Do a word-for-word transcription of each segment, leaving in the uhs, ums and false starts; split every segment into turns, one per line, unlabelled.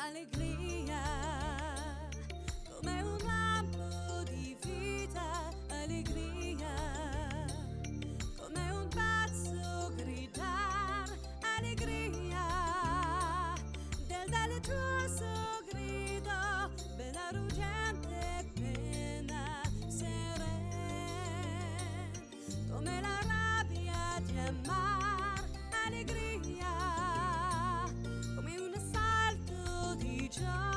Allegria, come un lampo di vita, allegria, come un pazzo gridar, allegria, del delizioso grido, bella ruggente pena, seren, come la rabbia di amar, allegria, come un assalto di gioia.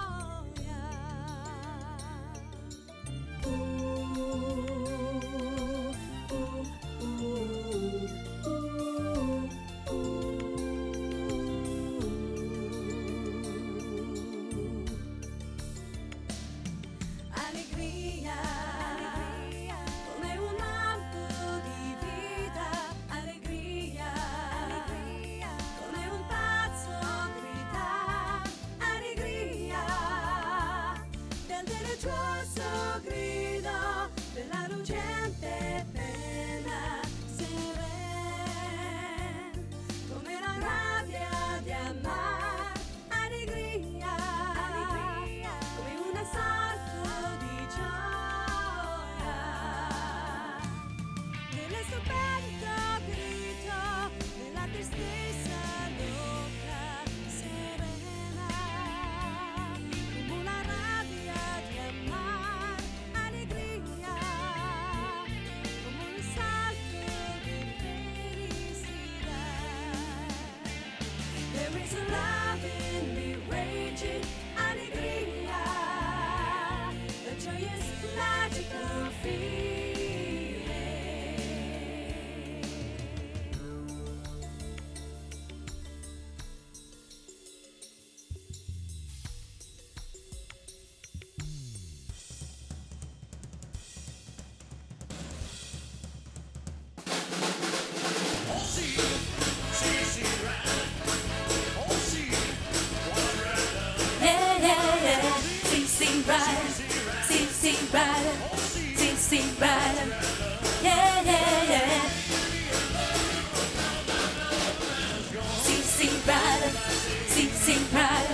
Allegria, come un lampo di vita, allegria, come un pazzo gridar, allegria, del delizioso grido, della ruggente pena, seren, come la rabbia di amar, allegria, come un assalto di gioia, nelle stupendo grito, nella tristezza loca, serena, come una rabbia di amar, allegria, come un salto di felicidad. There is a love in me raging, allegria, a joyous magical feeling. Yeah, yeah, yeah. See, see, right. See, see, right. See, see, right. Yeah, yeah, yeah. See, see, right. See, see, right.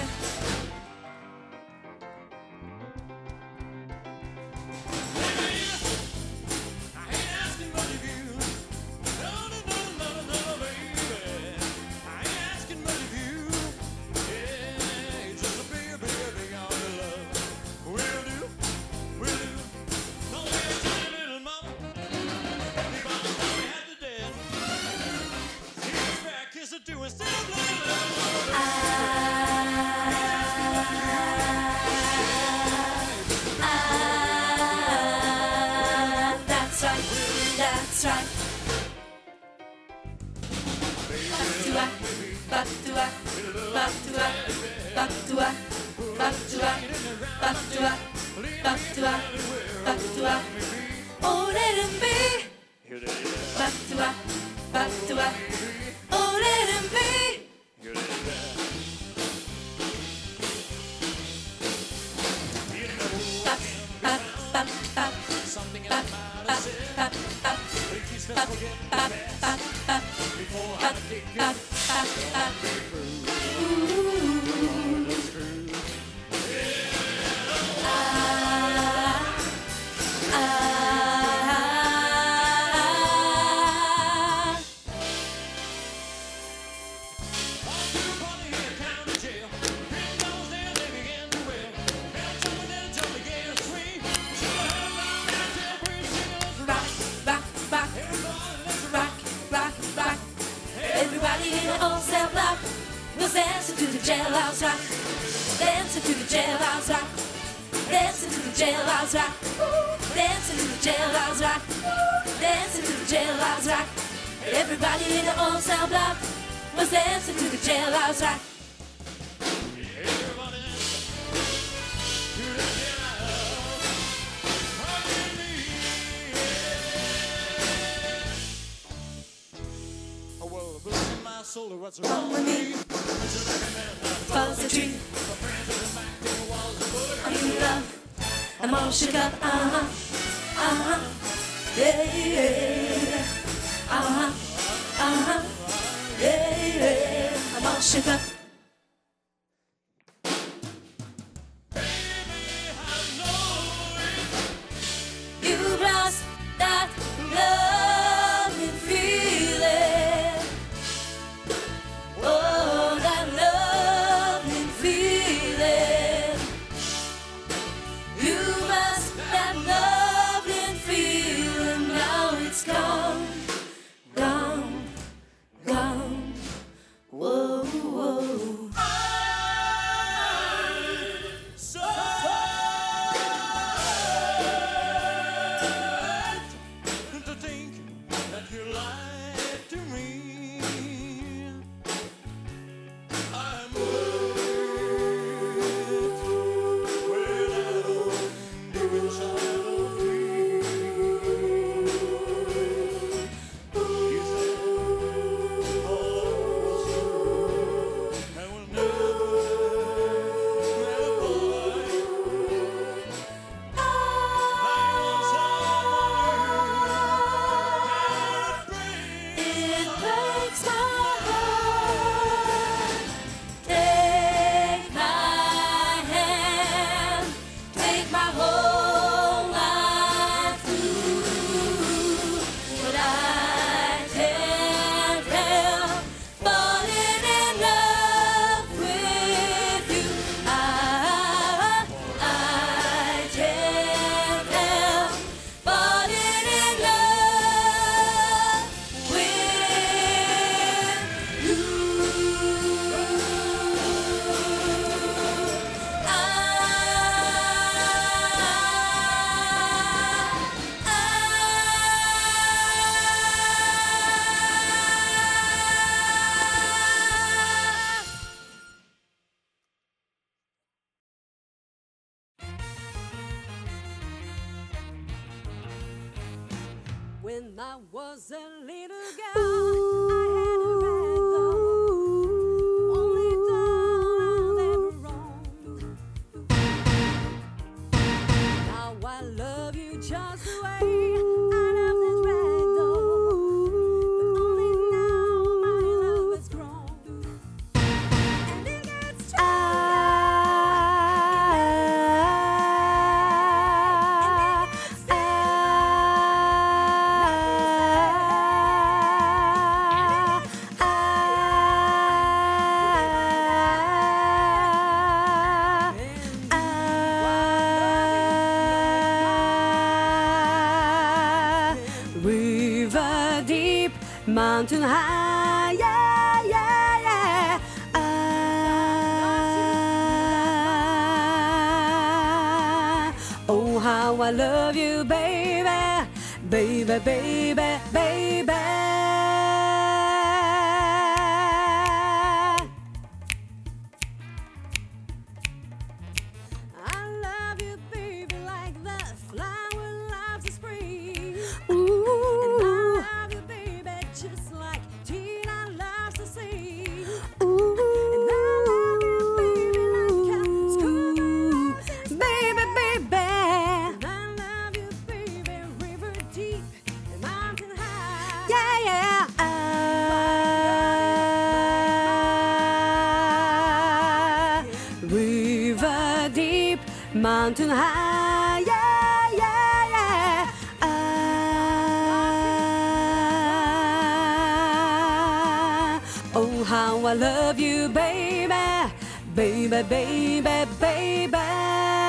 Ah, that's right, that's right. Back to back, back to back, back to back, back to back, back to back, back to back, back to back. Oh, let him be. Back to back, back to back. Oh, let him be. Back, back, back, back. Back, back, back, back. Back, back, back, back. Back, back, back, back. Ooh. Ah, ah. Rock, rock, rock. Rock, rock, rock. Everybody in the old cell block was dancing to the jailhouse rock. Dancing to the jailhouse rock. Dancing to the jailhouse rock. Dancing to the jailhouse rock. Dancing to the jailhouse rock. Everybody in the old cell block was dancing to the jailhouse rock. Come with me, follow the tree. I'm in love, I'm all shook up, uh-huh, uh-huh, yeah, yeah, uh-huh, uh-huh, yeah, yeah, I'm all shook up. When I was a little girl, I had a red doll, only doll I've ever owned. Now I love you just the way I love this red doll, but only now my love has grown, and it gets stronger. River deep, mountain high, yeah, yeah, yeah. Ah, oh, how I love you, baby, baby, baby, baby. I love you, baby, like the flower loves the spring. Ooh. Just like Tina loves to sing. Ooh, and I love you, baby, like a schoolgirl loves to sing. Baby, baby. And I love you, baby, river deep and mountain high. Yeah, yeah. Ah, river deep, mountain high. Yeah, yeah, yeah. Oh, how I love you, baby, baby, baby, baby.